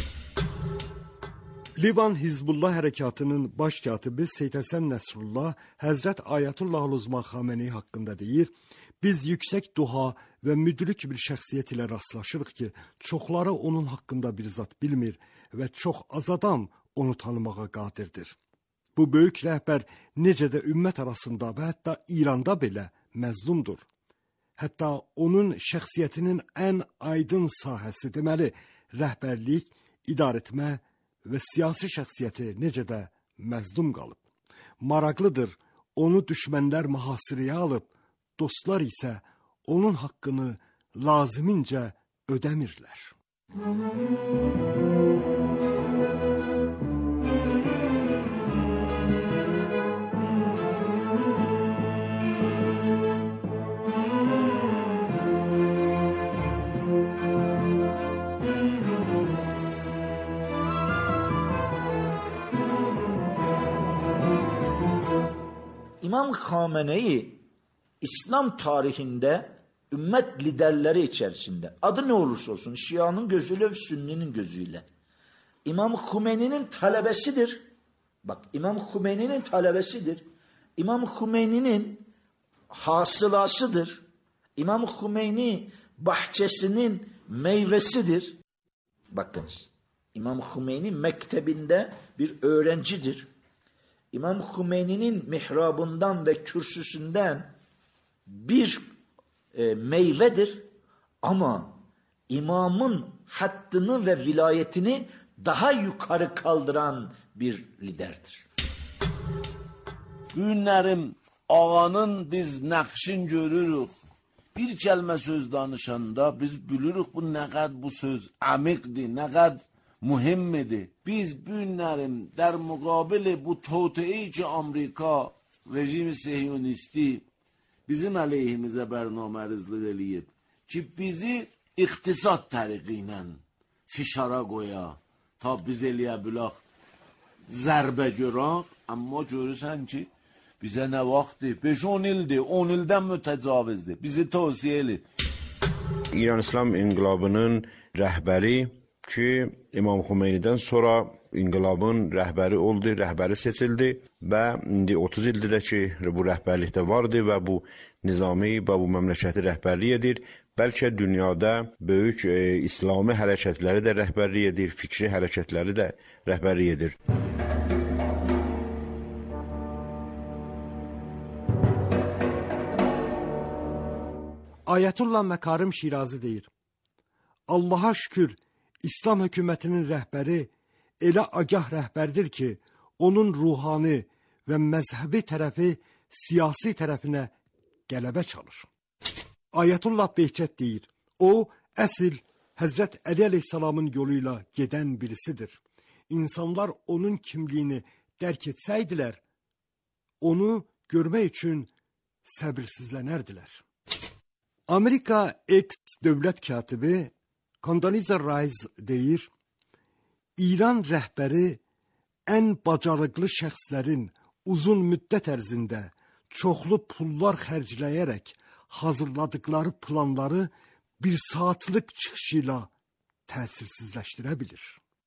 Livan Hizbullah Hərəkatının baş katibi Seyyid Həsən Nəsrullah Həzrət Ayətullah Uzma Xameneyi haqqında deyir, biz yüksək duha və müdrik bir şəxsiyyət ilə rastlaşırıq ki, çoxları onun haqqında bir zat bilmir və çox az adam onu tanımağa qadirdir. Bu böyük rəhbər necə də ümmət arasında və hətta İranda belə məzlumdur. Hətta onun şəxsiyyətinin ən aydın sahəsi deməli, rəhbərlik, idarəetmə və siyasi şəxsiyyəti necə də məzlum qalıb. Maraqlıdır, onu düşmənlər mühasirəyə alıb, dostlar isə onun haqqını lazimincə ödəmirlər. İmam Xameneyi İslam tarihinde ümmet liderleri içerisinde adı ne olursa olsun Şia'nın gözüyle ve Sünni'nin gözüyle İmam Hümeyni'nin talebesidir. Bak İmam Hümeyni'nin talebesidir. İmam Hümeyni'nin hasılasıdır. İmam Hümeyni bahçesinin meyvesidir. Bakınız. İmam Hümeyni mektebinde bir öğrencidir. İmam Hümeyni'nin mihrabından ve kürsüsünden bir e, meyvedir. Ama imamın hattını ve vilayetini daha yukarı kaldıran bir liderdir. Günlerim ağanın biz nakşin görürük. Bir kelime söz danışanda biz bilirük bu ne kadar bu söz amikdi, ne kadar mühimmidi. Biz günlerim der mukabele bu toteyi ki Amerika rejimi Sihiyonisti bizim aleyhimize bernamezlik eləyib ki bizi iktisat tariqiyle fişara koya ta biz eləyə bilək zərbə görək, amma görürsən ki bize ne vakti? beş on ildi, on ilden mütecavizdi. Bizi tavsiye edin. İran İslam İnqilabının rəhbəri ki İmam Xomeyni'dən sonra inqilabın rəhbəri oldu, rəhbəri seçildi və indi otuz ildir də ki bu rəhbərlikdə vardı və bu nizami və bu məmləkəti rəhbərlik edir. Bəlkə dünyada böyük e, İslami hərəkətləri də rəhbərlik edir, fikri hərəkətləri də rəhbərlik edir. Ayətullah Məkarim Şirazi deyir: Allaha şükür, İslam hökumətinin rəhbəri elə agah rəhbərdir ki, onun ruhani və məzhəbi tərəfi siyasi tərəfinə qələbə çalır. Ayətullah Behçət deyir: o, əsl Həzrət Əli əleyhissalamın yoluyla gedən birisidir. İnsanlar onun kimliyini dərk etsəydilər, onu görmək üçün səbirsizlənərdilər. Amerika X dövlət katibi Condoleezza Rice deyir: İran rəhbəri ən bacarıqlı şəxslərin uzun müddət ərzində çoxlu pullar xərcləyərək hazırladıkları planları bir saatlıq çıxışı ilə təsirsizləşdirə bilir.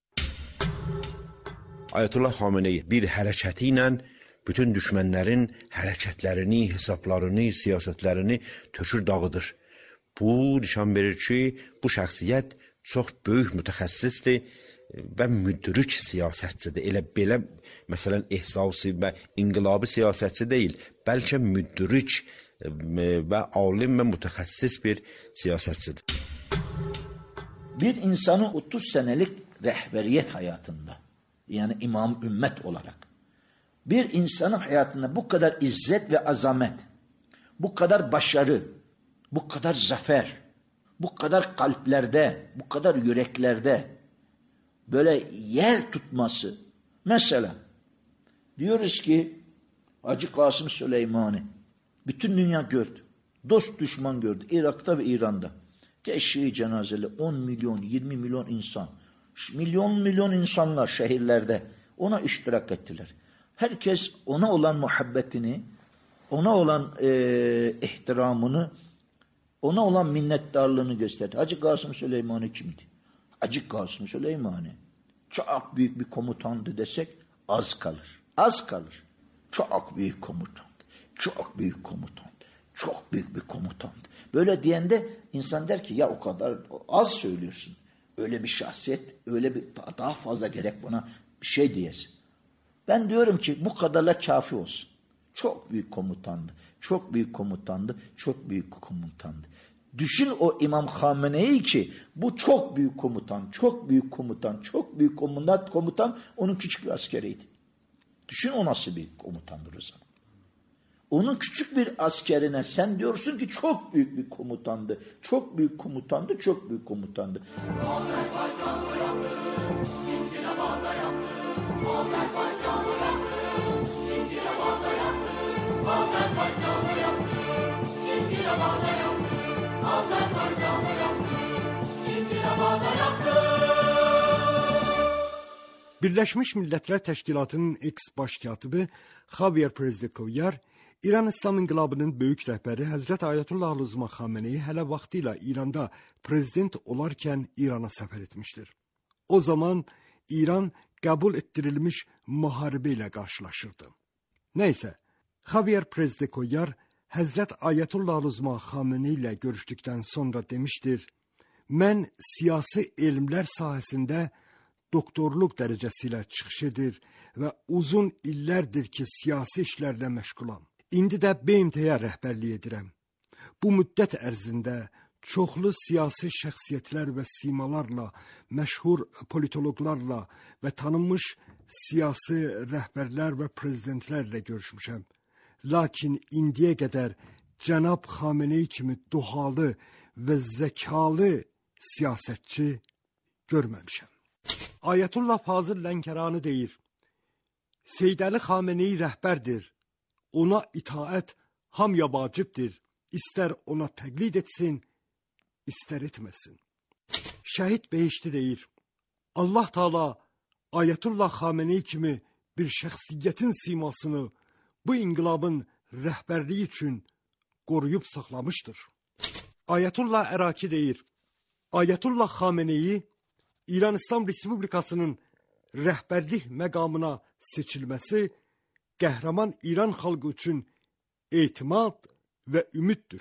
Ayətullah Xameneyi bir hərəkəti ilə bütün düşmənlərin hərəkətlərini, hesablarını, siyasətlərini tökür dağıdır. Bu nişan verir ki, bu şəxsiyyət çox böyük mütəxəssisdir və müdrik siyasətçidir. Elə belə, məsələn, ehsasi və inqilabi siyasətçi deyil, bəlkə müdrik və alim və mütəxəssis bir siyasətçidir. Bir insanın otuz senelik rehberiyet hayatında, yani imam ümmet olarak, bir insanın hayatında bu kadar izzet ve azamet, bu kadar başarı, bu kadar zafer, bu kadar kalplerde, bu kadar yüreklerde böyle yer tutması. Mesela diyoruz ki Hacı Kasım Süleymani bütün dünya gördü. Dost düşman gördü. Irak'ta ve İran'da. Teşhir cenazeli on milyon, yirmi milyon insan. Milyon milyon insanlar şehirlerde ona iştirak ettiler. Herkes ona olan muhabbetini, ona olan e, ihtiramını, ona olan minnettarlığını gösterdi. Hacı Kasım Süleymani kimdi? Hacı Kasım Süleymani çok büyük bir komutandı desek az kalır. Az kalır. Çok büyük komutandı. Çok büyük komutandı. Çok büyük bir komutandı. Böyle diyende insan der ki ya o kadar az söylüyorsun. Öyle bir şahsiyet, öyle bir daha fazla gerek bana bir şey diyesin. Ben diyorum ki bu kadarla kafi olsun. Çok büyük komutandı. Çok büyük komutandı. Çok büyük komutandı. Düşün o İmam Hamene'yi ki bu çok büyük komutan, çok büyük komutan, çok büyük komutan, komutan onun küçük bir askeriydi. Düşün o nasıl bir komutandır o zaman. Onun küçük bir askerine sen diyorsun ki çok büyük bir komutandı. Çok büyük komutandı, çok büyük komutandı. Birləşmiş Millətlər Təşkilatının eks baş katibi Javier Perez de Cuellar İran İslam İnqilabının böyük rəhbəri Həzrət Ayətullah Əl-Uzma Xameneyi hələ vaxtilə İranda prezident olarkən İrana səfər etmişdir. O zaman İran qəbul etdirilmiş müharibə ilə qarşılaşırdı. Nəysə, Javier Pérez de Cuéllar Həzrət Ayətullah Əl-Uzma Xameneyi ilə görüşdükdən sonra demişdir: "Mən siyasi elmlər sahəsində doktorluq dərəcəsi ilə çıxış edir və uzun illərdir ki, siyasi işlərlə məşğulam. İndi də B M T-yə rəhbərlik edirəm. Bu müddət ərzində çoxlu siyasi şəxsiyyətlər və simalarla, məşhur politoloqlarla və tanınmış siyasi rəhbərlər və prezidentlərlə görüşmüşəm. Lakin indiyə qədər cənab Xameneyi kimi duhalı və zəkalı siyasətçi görməmişəm." Ayətullah Fazıl Lənkərani deyir: "Seyyid Əli Xameneyi rəhbərdir. Ona itaət hamıya vacibdir. İstər ona təqlid etsin, istər etməsin." Şəhid Behişti deyir: "Allah Taala Ayətullah Xameneyi kimi bir şəxsiyyətin simasını bu inqilabın rəhbərliyi üçün qoruyub saxlamışdır." Ayətullah Əraki deyir: "Ayətullah Xameneyi İran İslam Respublikasının rəhbərlik məqamına seçilməsi qəhrəman İran xalqı üçün etimad və ümiddir."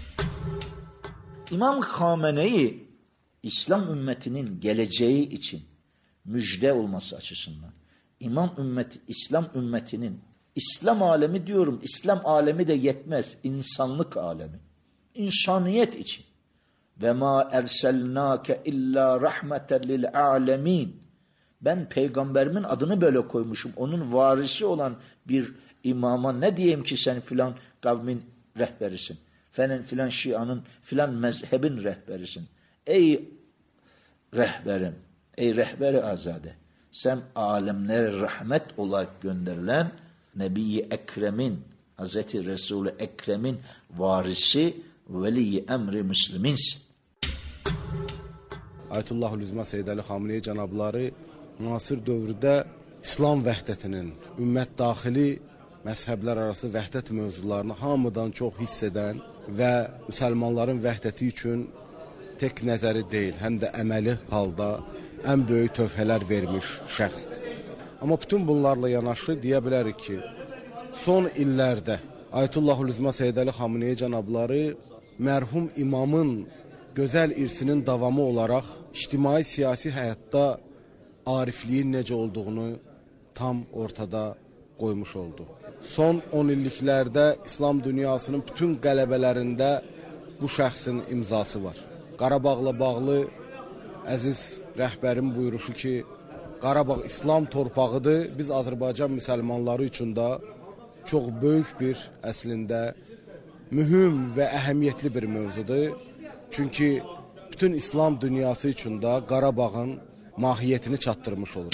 İmam Xameneyi İslam ümmetinin geleceği için müjde olması açısından, İmam ümmeti, İslam ümmetinin, İslam alemi diyorum, İslam alemi de yetmez, insanlık alemi, insaniyet için. Ve ma erselnake illa rahmeten lil alemin. Ben peygamberimin adını böyle koymuşum. Onun varisi olan bir imama ne diyeyim ki sen filan kavmin rehberisin. Filan, filan şianın, filan mezhebin rehberisin. Ey rehberim, ey rehberi azade. Sen alemlere rahmet olarak gönderilen Nebi-i Ekrem'in, Hazreti Resul-i Ekrem'in varisi, veli emri müsliminsin. Ayətullah Əl-Uzma Seyyid Əli Xameneyi cənabları müasir dövrdə İslam vəhdətinin, ümmət daxili məzhəblər arası vəhdət mövzularını hamıdan çox hiss edən və müsəlmanların vəhdəti üçün tək nəzəri deyil, həm də əməli halda ən böyük tövhələr vermiş şəxsdir. Amma bütün bunlarla yanaşı deyə bilərik ki, son illərdə Ayətullah Əl-Uzma Seyyid Əli Xameneyi cənabları mərhum imamın gözəl irsinin davamı olaraq ictimai siyasi həyatda arifliyin necə olduğunu tam ortada qoymuş oldu. Son on illiklərdə İslam dünyasının bütün qələbələrində bu şəxsin imzası var. Qarabağla bağlı əziz rəhbərin buyuruşu ki, Qarabağ İslam torpağıdır, biz Azərbaycan müsəlmanları üçün də çox böyük bir əslində mühüm və əhəmiyyətli bir mövzudur. Çünki bütün İslam dünyası üçün də Qarabağın mahiyyətini çatdırmış olur.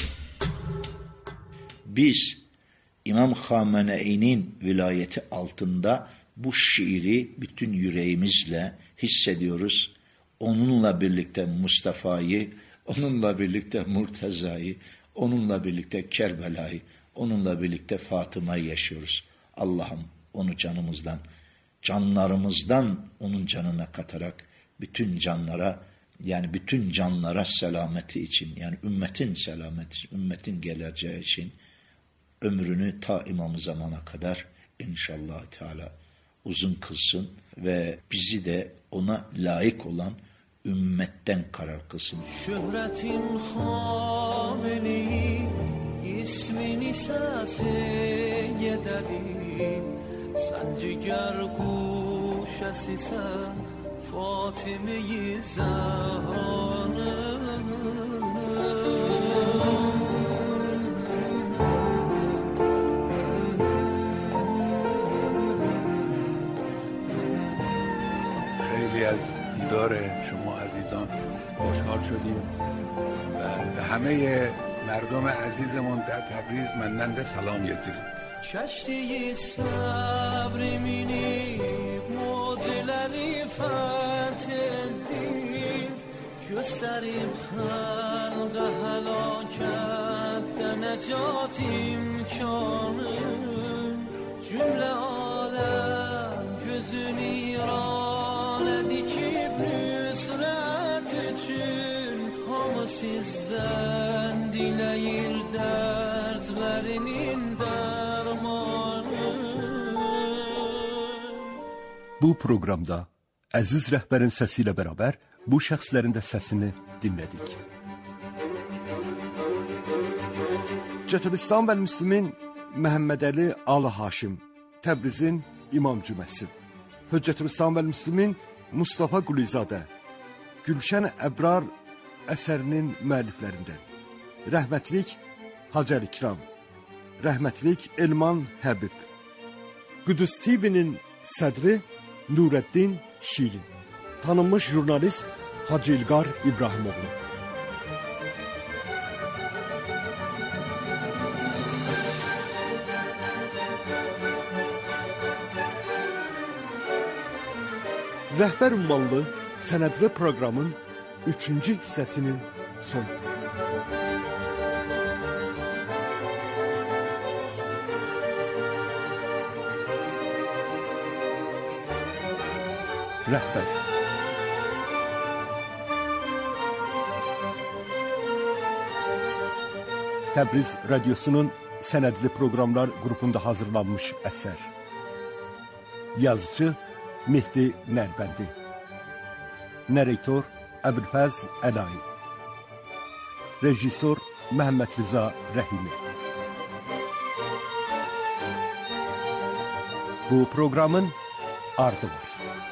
Biz İmam Xameneyi'nin vilayeti altında bu şiiri bütün yüreğimizle hissediyoruz. Onunla birlikte Mustafa'yı, onunla birlikte Murtaza'yı, onunla birlikte Kerbela'yı, onunla birlikte Fatıma'yı yaşıyoruz. Allah'ım onu canımızdan, canlarımızdan onun canına katarak bütün canlara, yani bütün canlara selameti için, yani ümmetin selameti, ümmetin geleceği için ömrünü ta imam-ı zamana kadar inşallah Teala uzun kılsın ve bizi de ona layık olan ümmetten karar kılsın. Şöhretim Xameneyi, ismini səsiye dəli, sen ciger kuşəsisən, Fatime-i Zəhranı. خیلی از دیدار شما عزیزان خوشحال شدیم و به همه مردم عزیزمون در تبریز مننده سلام گرفتیم. Kəşdiyi səbri minib, muciləri fəth etdir, göstərib xəlqə həlakətdə nəcat imkanı, cümlə aləm sizdən diləyir dərdlərinin dərmanı. Bu proqramda əziz rəhbərin səsi ilə bərabər bu şəxslərin də səsini dinlədik. Cətəbistan və Müslümin Məhəmməd Əli Alı Haşim, Təbrizin İmam Cüməsi. Höccətülislam və Müslümin Mustafa Qulizadə, Gülşən Əbrar əsərinin müəlliflərindən. Rəhmətlik Hacər İkram, rəhmətlik Elman Həbib. Qüdüs T V-nin sədri Nurəddin Şirin. Tanınmış jurnalist Hacı İlqar İbrahimoğlu. Rəhbər ünvanlı sənədli proqramın üçüncü hissəsinin sonu. Rəhbər. Təbriz Radiosunun sənədli proqramlar qrupunda hazırlanmış əsər. Yazıcı Mehdi Nərbəndi. Narrator Əbülfəzl Əlayi. Rejissor Məhəmməd Rıza Rəhimi. Bu proqramın ardı var.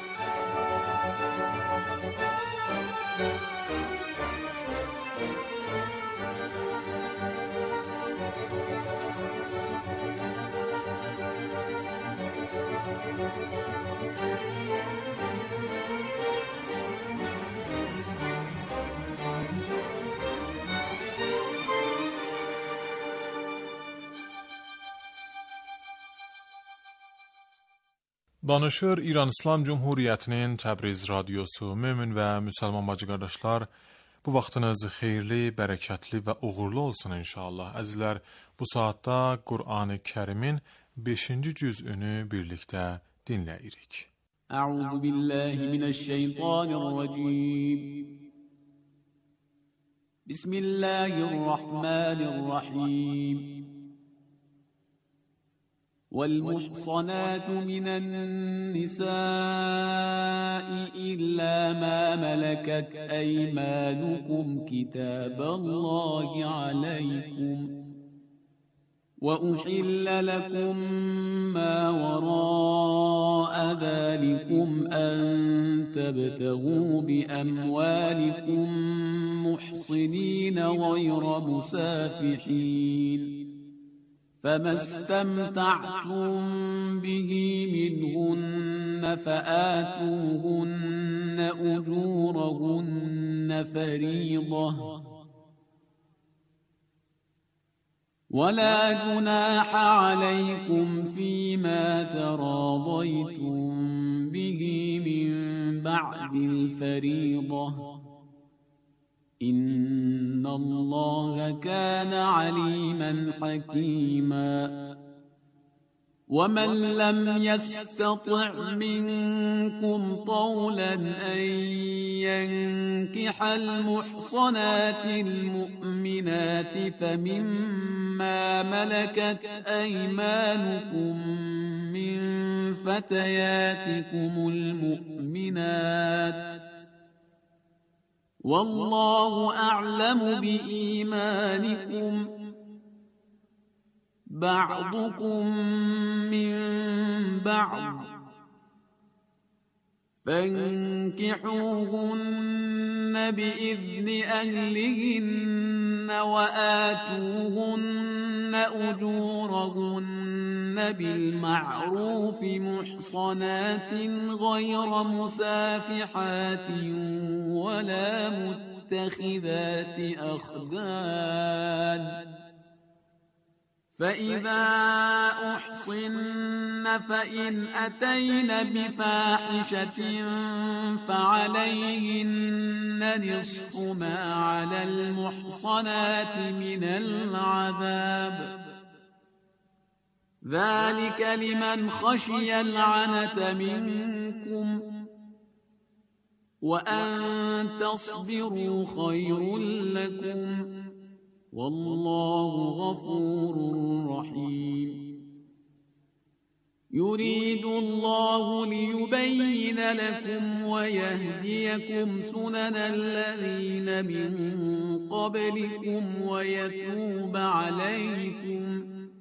Danışır İran İslam Cumhuriyyətinin Təbriz Radiosu. Mömin və müsəlman bacı qardaşlar, bu vaxtınız xeyirli, bərəkətli və uğurlu olsun inşallah. Əzizlər, bu saatda Qur'an-ı Kərimin beşinci cüzünü birlikdə dinləyirik. Əuzu billahi minəşşeytanirracim. Bismillahirrahmanirrahim. والمحصنات من النساء إلا ما ملكت أيمانكم كتاب الله عليكم وأحل لكم ما وراء ذلكم أن تبتغوا بأموالكم محصنين غير مسافحين فما استمتعتم به منهن فآتوهن أجورهن فريضة ولا جناح عليكم فيما تراضيتم به من بعد الفريضة إن الله كان عليما حكيما ومن لم يستطع منكم طولا أن ينكح المحصنات المؤمنات فمما ملكت أيمانكم من فتياتكم المؤمنات والله أعلم بإيمانكم بعضكم من بعض فانكحوهن بإذن أهلهن وآتوهن أجورهن بالمعروف محصنات غير مسافحات ولا متخذات أخدان فإذا أحصن فإن أتين بفاحشة فعليهن نصف ما على المحصنات من العذاب ذلك لمن خشي العنة منكم وأن تصبروا خير لكم والله غفور رحيم يريد الله ليبين لكم ويهديكم سنن الذين من قبلكم ويتوب عليكم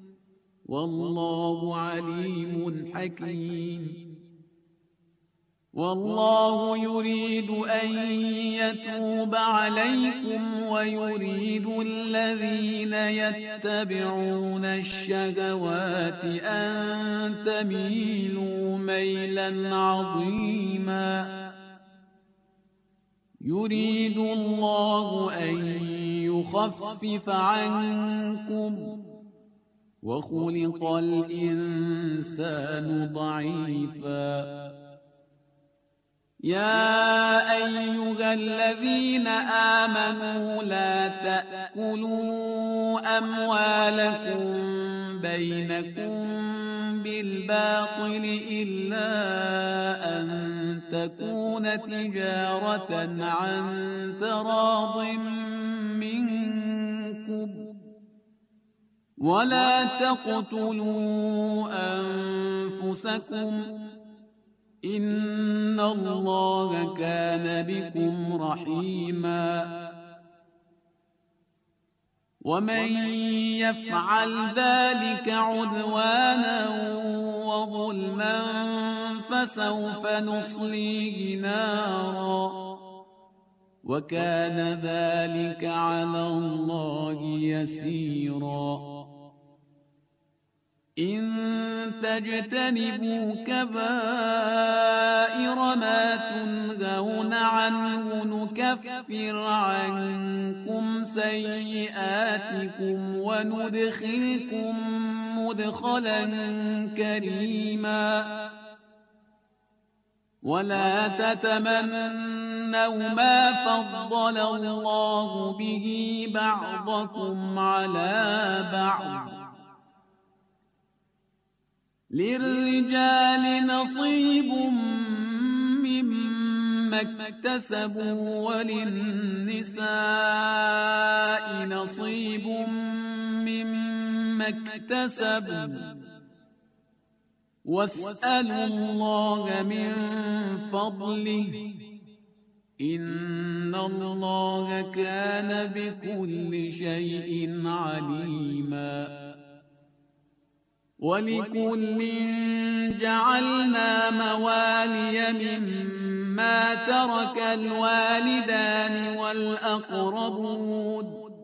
والله عليم حكيم والله يريد أن يتوب عليكم ويريد الذين يتبعون الشهوات أن تميلوا ميلا عظيما يريد الله أن يخفف عنكم وخلق الإنسان ضعيفا يا أيها الذين آمنوا لا تأكلوا أموالكم بينكم بالباطل إلا أن تكون تجارة عن تراض منكم ولا تقتلوا أنفسكم إن الله كان بكم رحيما ومن يفعل ذلك عدوانا وظلما فسوف نصليه نارا وكان ذلك على الله يسيرا إن تجتنبوا كبائر ما تنهون عنه نكفر عنكم سيئاتكم وندخلكم مدخلا كريما ولا تتمنوا ما فضل الله به بعضكم على بعض للرجال نصيب مما اكتسبوا وللنساء نصيب مما اكتسبوا واسألوا الله من فضله إن الله كان بكل شيء عليما ولكل جعلنا موالي مما ترك الوالدان والأقربون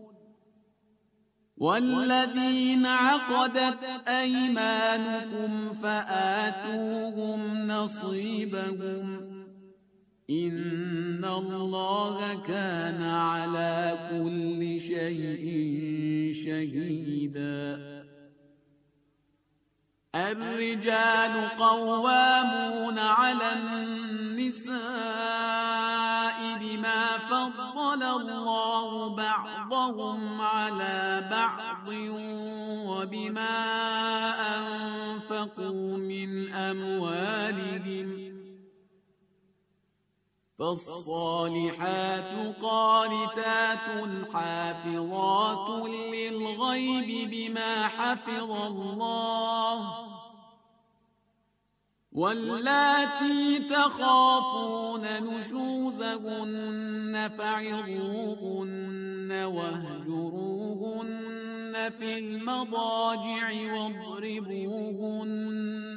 والذين عقدت أيمانكم فآتوهم نصيبهم إن الله كان على كل شيء شهيدا الرجال قوامون على النساء بما فضل الله بعضهم على بعض وبما أنفقوا من أموالهم فالصالحات قانتات حافظات للغيب بما حفظ الله واللاتي تخافون نشوزهن فعظوهن واهجروهن في المضاجع واضربوهن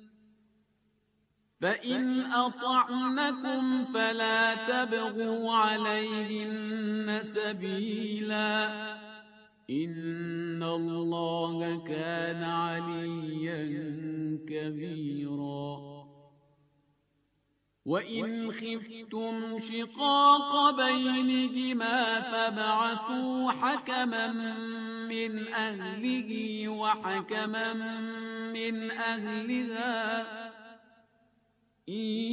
فإن أطعنكم فلا تبغوا عليهن سبيلا إن الله كان عليا كبيرا وإن خفتم شقاق بينهما فابعثوا حكما من أهله وحكما من أهلها